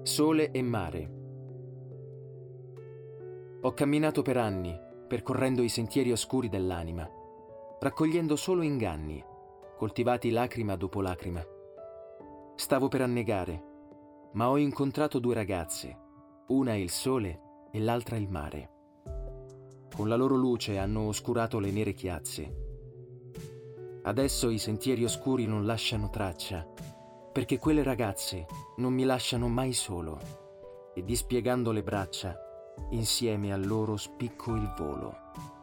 Sole e mare. Ho camminato per anni, percorrendo i sentieri oscuri dell'anima, raccogliendo solo inganni, coltivati lacrima dopo lacrima. Stavo per annegare, ma ho incontrato due ragazze, una il sole e l'altra il mare. Con la loro luce hanno oscurato le nere chiazze. Adesso i sentieri oscuri non lasciano traccia, perché quelle ragazze non mi lasciano mai solo, e dispiegando le braccia, insieme a loro spicco il volo.